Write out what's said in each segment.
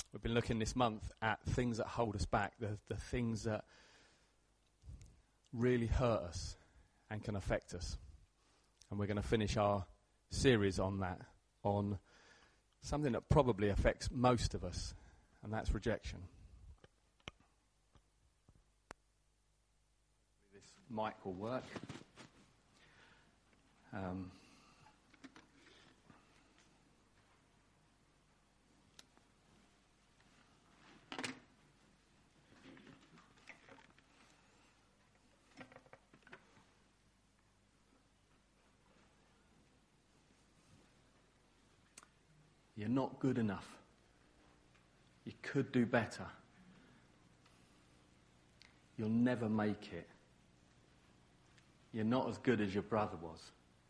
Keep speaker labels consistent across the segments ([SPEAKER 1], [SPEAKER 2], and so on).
[SPEAKER 1] We've been looking this month at things that hold us back, the things that really hurt us and can affect us. And we're going to finish our series on that, on something that probably affects most of us, and that's rejection. This mic will work. You're not good enough. You could do better. You'll never make it. You're not as good as your brother was.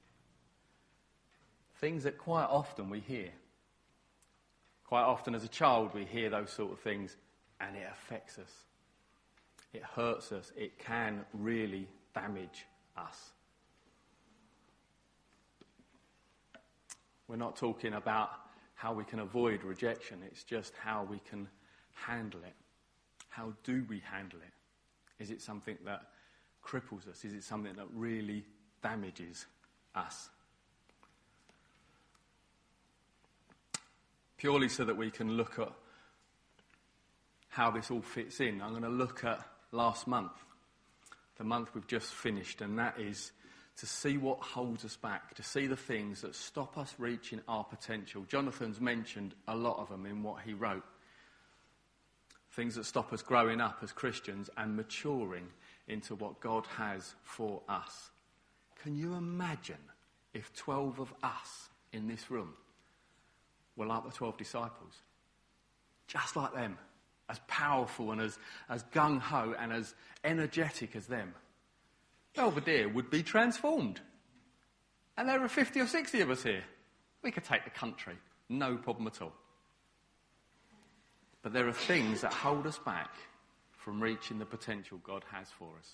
[SPEAKER 1] Things that quite often we hear. Quite often as a child we hear those sort of things and it affects us. It hurts us. It can really damage us. We're not talking about how we can avoid rejection. It's just how we can handle it. How do we handle it? Is it something that cripples us? Is it something that really damages us? Purely so that we can look at how this all fits in, I'm going to look at last month, the month we've just finished, and that is to see what holds us back, to see the things that stop us reaching our potential. Jonathan's mentioned a lot of them in what he wrote. Things that stop us growing up as Christians and maturing into what God has for us. Can you imagine if 12 of us in this room were like the 12 disciples? Just like them. As powerful and as gung-ho and as energetic as them. Belvedere would be transformed. And there are 50 or 60 of us here. We could take the country. No problem at all. But there are things that hold us back from reaching the potential God has for us.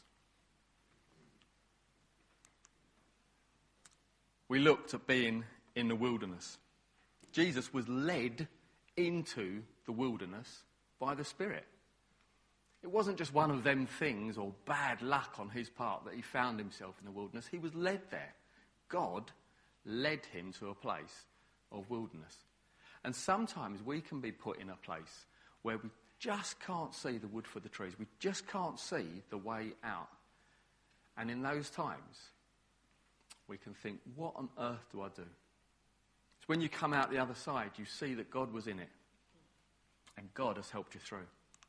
[SPEAKER 1] We looked at being in the wilderness. Jesus was led into the wilderness by the Spirit. It wasn't just one of them things or bad luck on his part that he found himself in the wilderness. He was led there. God led him to a place of wilderness. And sometimes we can be put in a place where we just can't see the wood for the trees. We just can't see the way out. And in those times, we can think, what on earth do I do? It's when you come out the other side, you see that God was in it. And God has helped you through.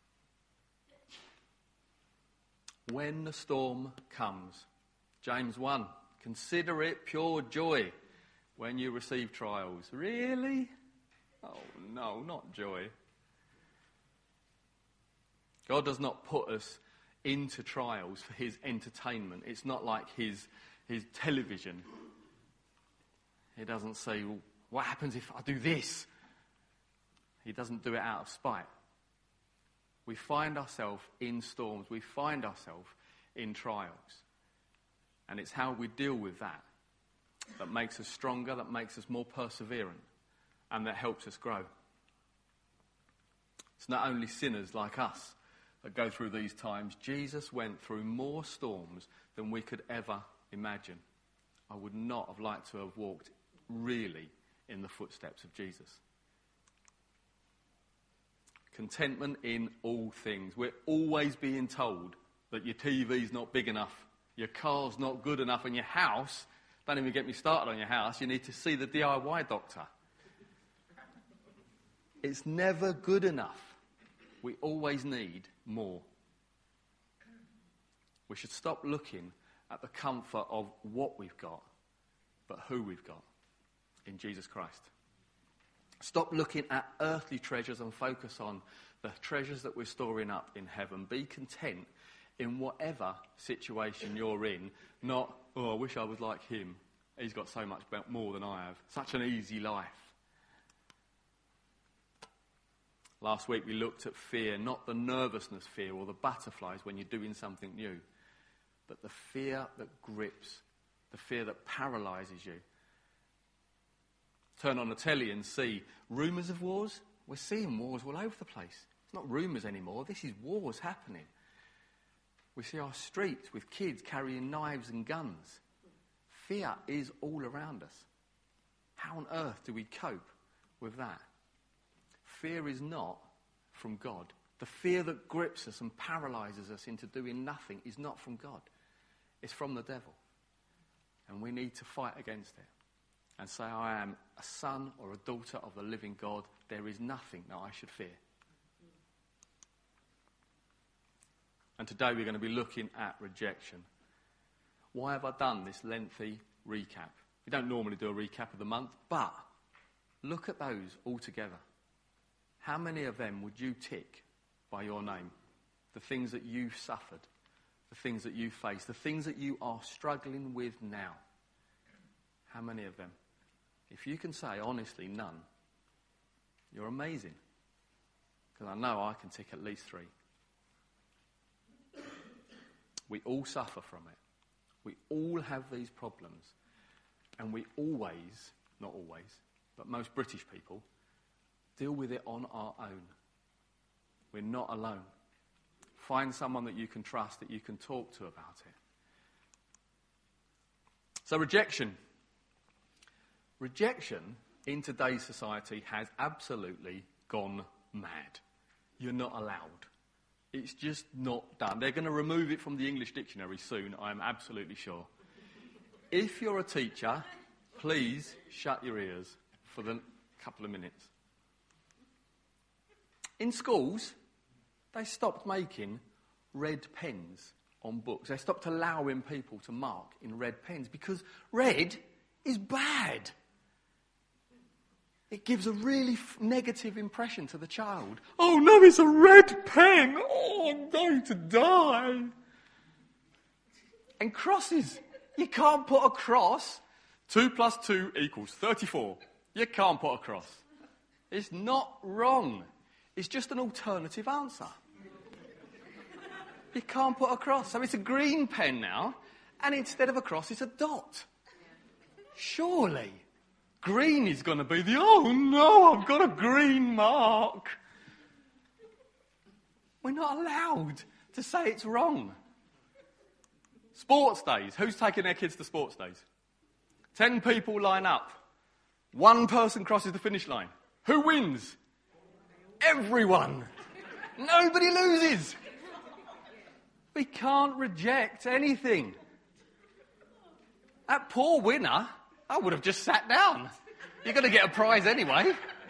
[SPEAKER 1] When the storm comes, James 1, consider it pure joy when you receive trials. Really? Oh no, not joy. God does not put us into trials for his entertainment. It's not like his television. He doesn't say, well, what happens if I do this? He doesn't do it out of spite. We find ourselves in storms. We find ourselves in trials. And it's how we deal with that that makes us stronger, that makes us more perseverant, and that helps us grow. It's not only sinners like us that go through these times. Jesus went through more storms than we could ever imagine. I would not have liked to have walked really in the footsteps of Jesus. Contentment in all things. We're always being told that your TV's not big enough, your car's not good enough, and your house, don't even get me started on your house, you need to see the DIY doctor. It's never good enough. We always need more. We should stop looking at the comfort of what we've got, but who we've got in Jesus Christ. Stop looking at earthly treasures and focus on the treasures that we're storing up in heaven. Be content in whatever situation you're in. Not, oh, I wish I was like him. He's got so much more than I have. Such an easy life. Last week we looked at fear, not the nervousness fear or the butterflies when you're doing something new, but the fear that grips, the fear that paralyses you. Turn on the telly and see rumours of wars. We're seeing wars all over the place. It's not rumours anymore. This is wars happening. We see our streets with kids carrying knives and guns. Fear is all around us. How on earth do we cope with that? Fear is not from God. The fear that grips us and paralyses us into doing nothing is not from God. It's from the devil. And we need to fight against it and say, I am a son or a daughter of the living God. There is nothing that I should fear. And today we're going to be looking at rejection. Why have I done this lengthy recap? We don't normally do a recap of the month, but look at those all together. How many of them would you tick by your name? The things that you've suffered, the things that you face, the things that you are struggling with now. How many of them? If you can say honestly none, you're amazing. Because I know I can tick at least 3. We all suffer from it. We all have these problems. And we always, not always, but most British people, deal with it on our own. We're not alone. Find someone that you can trust, that you can talk to about it. So rejection. Rejection in today's society has absolutely gone mad. You're not allowed. It's just not done. They're going to remove it from the English dictionary soon, I'm absolutely sure. If you're a teacher, please shut your ears for the couple of minutes. In schools, they stopped making red pens on books. They stopped allowing people to mark in red pens because red is bad. It gives a really negative impression to the child. Oh no, it's a red pen. Oh, I'm going to die. And crosses. You can't put a cross. 2 + 2 = 34. You can't put a cross. It's not wrong. It's just an alternative answer. You can't put a cross. So it's a green pen now, and instead of a cross, it's a dot. Surely. Green is going to be the, oh no, I've got a green mark. We're not allowed to say it's wrong. Sports days. Who's taking their kids to sports days? 10 people line up. 1 person crosses the finish line. Who wins? Everyone. Nobody loses. We can't reject anything. That poor winner, I would have just sat down. You're going to get a prize anyway.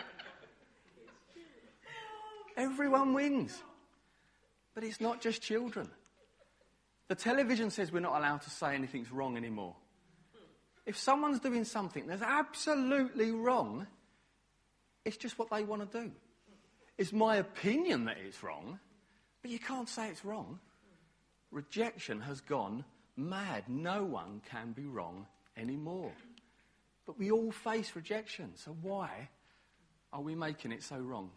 [SPEAKER 1] Everyone wins. But it's not just children. The television says we're not allowed to say anything's wrong anymore. If someone's doing something that's absolutely wrong, it's just what they want to do. It's my opinion that it's wrong, but you can't say it's wrong. Rejection has gone mad. No one can be wrong anymore. But we all face rejection, so why are we making it so wrong?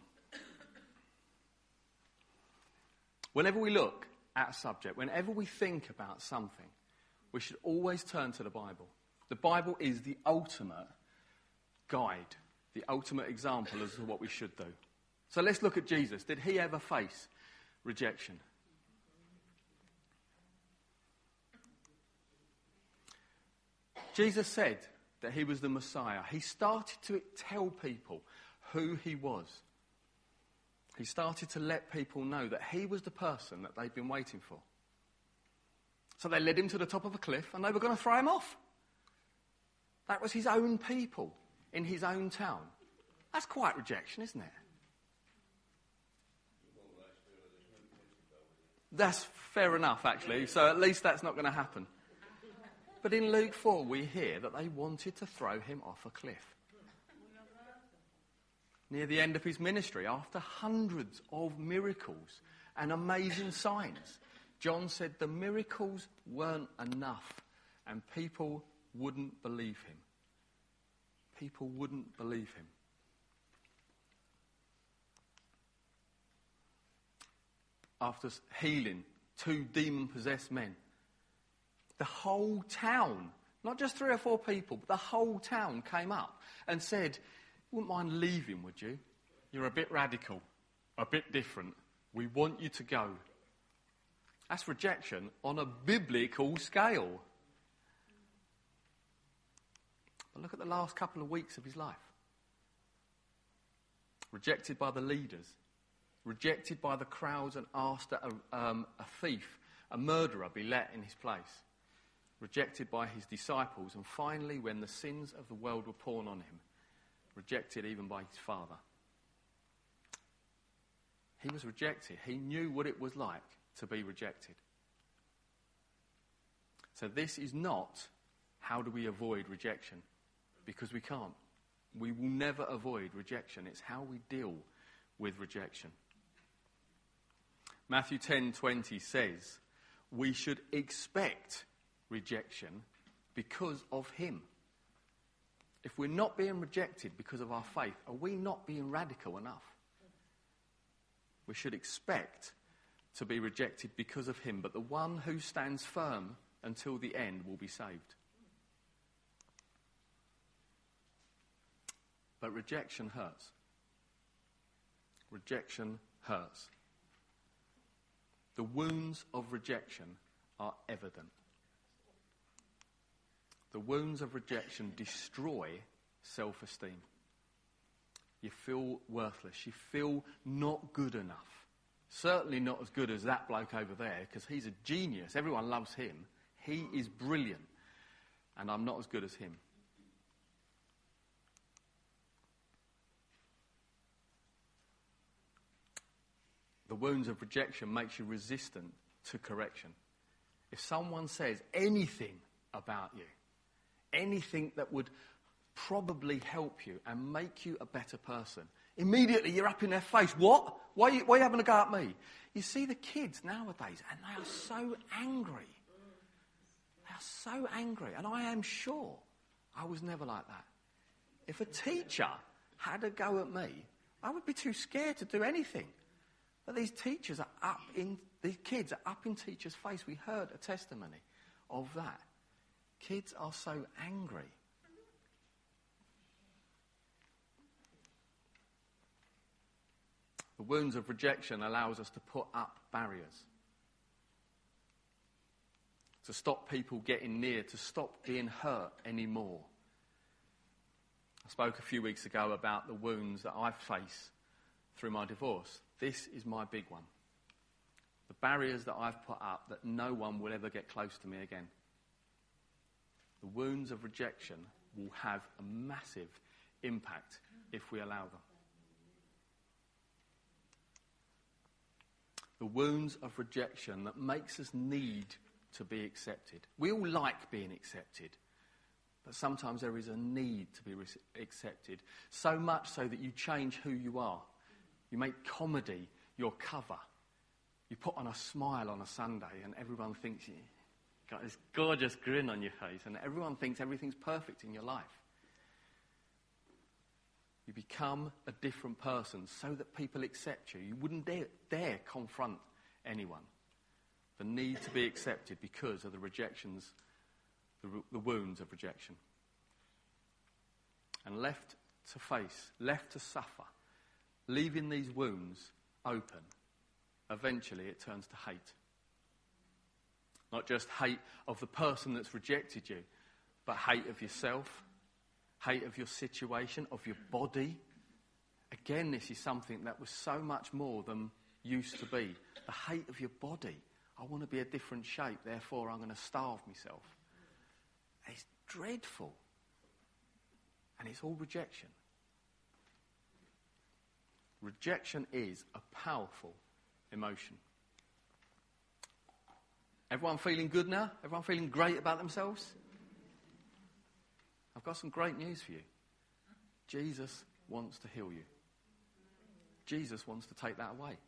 [SPEAKER 1] Whenever we look at a subject, whenever we think about something, we should always turn to the Bible. The Bible is the ultimate guide, the ultimate example as to what we should do. So let's look at Jesus. Did he ever face rejection? Jesus said that he was the Messiah. He started to tell people who he was. He started to let people know that he was the person that they'd been waiting for. So they led him to the top of a cliff and they were going to throw him off. That was his own people in his own town. That's quite rejection, isn't it? That's fair enough, actually. So at least that's not going to happen. But in Luke 4, we hear that they wanted to throw him off a cliff. Near the end of his ministry, after hundreds of miracles and amazing signs, John said the miracles weren't enough and people wouldn't believe him. People wouldn't believe him. After healing 2 demon-possessed men, the whole town, not just 3 or 4 people, but the whole town came up and said, you wouldn't mind leaving, would you? you're a bit radical, a bit different. We want you to go. That's rejection on a biblical scale. But look at the last couple of weeks of his life. Rejected by the leaders, rejected by the crowds and asked that a thief, a murderer, be let in his place. Rejected by his disciples, and finally, when the sins of the world were poured on him, rejected even by his Father. He was rejected. He knew what it was like to be rejected. So this is not how do we avoid rejection, because we can't. We will never avoid rejection. It's how we deal with rejection. Matthew 10:20 says, we should expect rejection because of him. If we're not being rejected because of our faith, are we not being radical enough? We should expect to be rejected because of him, but the one who stands firm until the end will be saved. But rejection hurts. Rejection hurts. The wounds of rejection are evident. The wounds of rejection destroy self-esteem. You feel worthless. You feel not good enough. Certainly not as good as that bloke over there, because he's a genius. Everyone loves him. He is brilliant. And I'm not as good as him. The wounds of rejection makes you resistant to correction. If someone says anything about you, anything that would probably help you and make you a better person, immediately you're up in their face. What? Why are you having a go at me? You see the kids nowadays, and they are so angry. They are so angry. And I am sure I was never like that. If a teacher had a go at me, I would be too scared to do anything. But these kids are up in teachers' face. We heard a testimony of that. Kids are so angry. The wounds of rejection allows us to put up barriers. To stop people getting near, to stop being hurt anymore. I spoke a few weeks ago about the wounds that I face through my divorce. This is my big one. The barriers that I've put up that no one will ever get close to me again. The wounds of rejection will have a massive impact if we allow them. The wounds of rejection that makes us need to be accepted. We all like being accepted, but sometimes there is a need to be accepted, so much so that you change who you are. You make comedy your cover. You put on a smile on a Sunday and everyone thinks you've got this gorgeous grin on your face and everyone thinks everything's perfect in your life. You become a different person so that people accept you. You wouldn't dare confront anyone. The need to be accepted because of the rejections, the wounds of rejection. And left to face, left to suffer, leaving these wounds open, eventually it turns to hate. Not just hate of the person that's rejected you, but hate of yourself, hate of your situation, of your body. Again, this is something that was so much more than used to be. The hate of your body. I want to be a different shape, therefore I'm going to starve myself. It's dreadful. And it's all rejection. Rejection is a powerful emotion. Everyone feeling good now? Everyone feeling great about themselves? I've got some great news for you. Jesus wants to heal you. Jesus wants to take that away.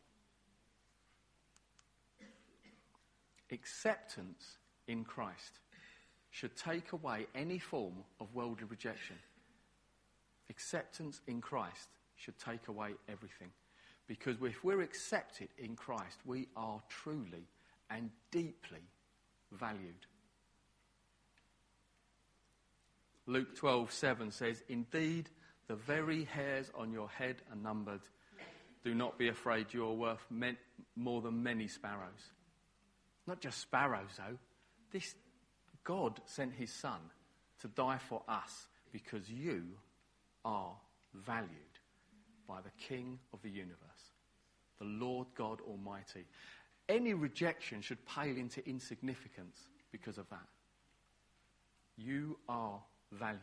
[SPEAKER 1] Acceptance in Christ should take away any form of worldly rejection. Acceptance in Christ should take away everything. Because if we're accepted in Christ, we are truly and deeply valued. Luke 12:7 says, "Indeed, The very hairs on your head are numbered. Do not be afraid, you are worth more than many sparrows. Not just sparrows, though. This God sent his Son to die for us because you are valued by the King of the universe, the Lord God Almighty. Any rejection should pale into insignificance because of that. You are valued.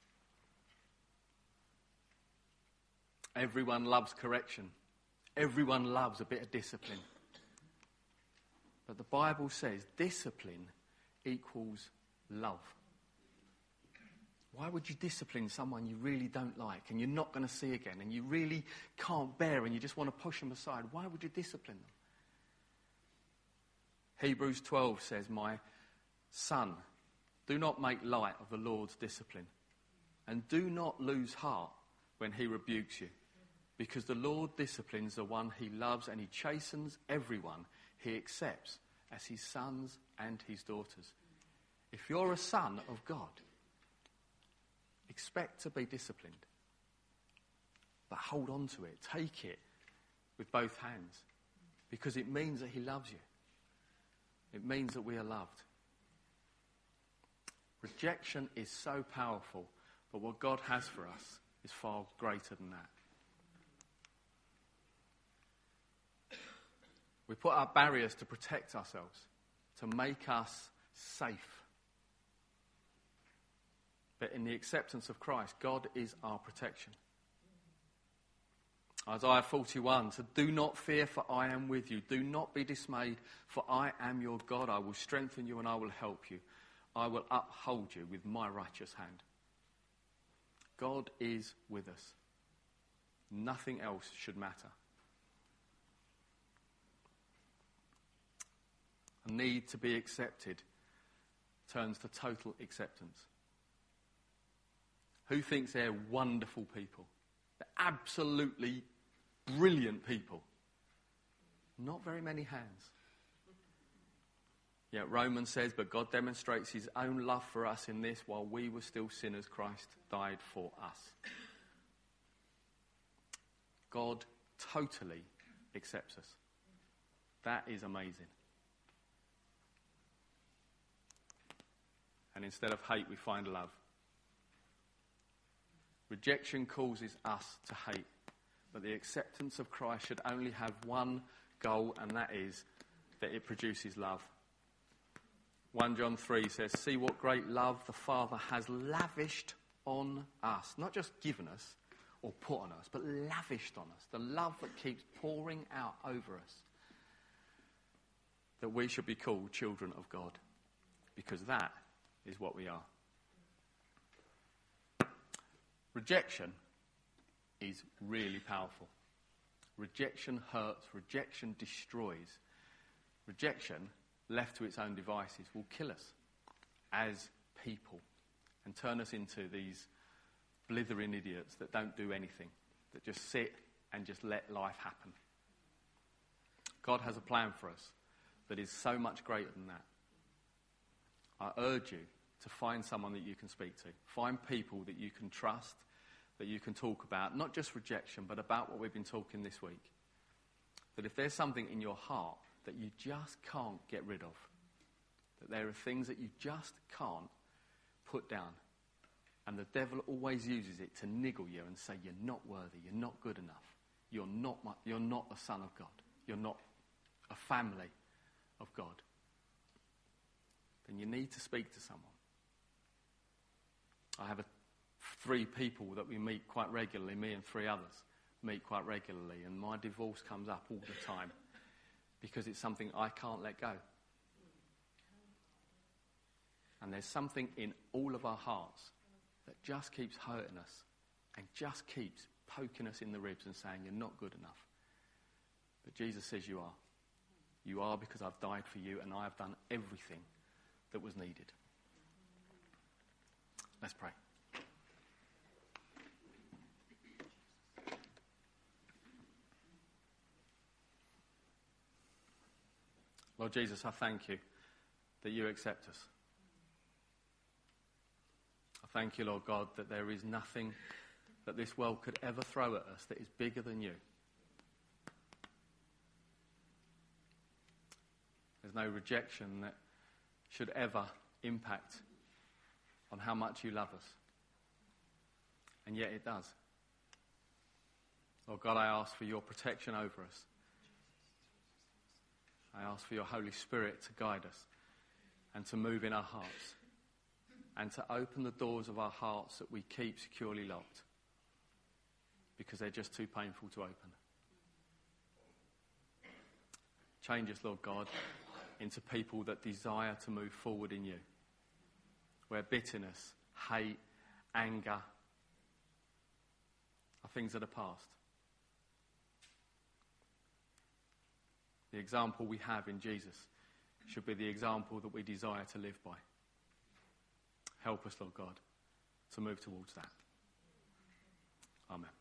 [SPEAKER 1] Everyone loves correction. Everyone loves a bit of discipline. But the Bible says discipline equals love. Why would you discipline someone you really don't like and you're not going to see again and you really can't bear and you just want to push them aside? Why would you discipline them? Hebrews 12 says, my son, do not make light of the Lord's discipline and do not lose heart when he rebukes you, because the Lord disciplines the one he loves and he chastens everyone he accepts as his sons and his daughters. If you're a son of God, expect to be disciplined. But hold on to it. Take it with both hands. Because it means that he loves you. It means that we are loved. Rejection is so powerful, but what God has for us is far greater than that. We put up barriers to protect ourselves, to make us safe. But in the acceptance of Christ, God is our protection. Isaiah 41, so do not fear, for I am with you. Do not be dismayed, for I am your God. I will strengthen you and I will help you. I will uphold you with my righteous hand. God is with us. Nothing else should matter. A need to be accepted turns to total acceptance. Who thinks they're wonderful people? They're absolutely brilliant people. Not very many hands. Yet Romans says, but God demonstrates his own love for us in this: while we were still sinners, Christ died for us. God totally accepts us. That is amazing. And instead of hate, we find love. Rejection causes us to hate. But the acceptance of Christ should only have one goal, and that is that it produces love. 1 John 3 says, see what great love the Father has lavished on us. Not just given us or put on us, but lavished on us. The love that keeps pouring out over us. That we should be called children of God. Because that is what we are. Rejection is really powerful. Rejection hurts. Rejection destroys. Rejection, left to its own devices, will kill us as people and turn us into these blithering idiots that don't do anything, that just sit and just let life happen. God has a plan for us that is so much greater than that. I urge you to find someone that you can speak to. Find people that you can trust, that you can talk about, not just rejection, but about what we've been talking this week. That if there's something in your heart that you just can't get rid of, that there are things that you just can't put down, and the devil always uses it to niggle you and say, you're not worthy, you're not good enough, you're not a son of God, you're not a family of God, then you need to speak to someone. I have 3 people that we meet quite regularly, me and 3 others meet quite regularly, and my divorce comes up all the time because it's something I can't let go. And there's something in all of our hearts that just keeps hurting us and just keeps poking us in the ribs and saying, you're not good enough. But Jesus says you are. You are, because I've died for you and I have done everything that was needed. Let's pray. Lord Jesus, I thank you that you accept us. I thank you, Lord God, that there is nothing that this world could ever throw at us that is bigger than you. There's no rejection that should ever impact on how much you love us. And yet it does. Lord God, I ask for your protection over us. I ask for your Holy Spirit to guide us and to move in our hearts and to open the doors of our hearts that we keep securely locked because they're just too painful to open. Change us, Lord God, into people that desire to move forward in you, where bitterness, hate, anger are things of the past. The example we have in Jesus should be the example that we desire to live by. Help us, Lord God, to move towards that. Amen.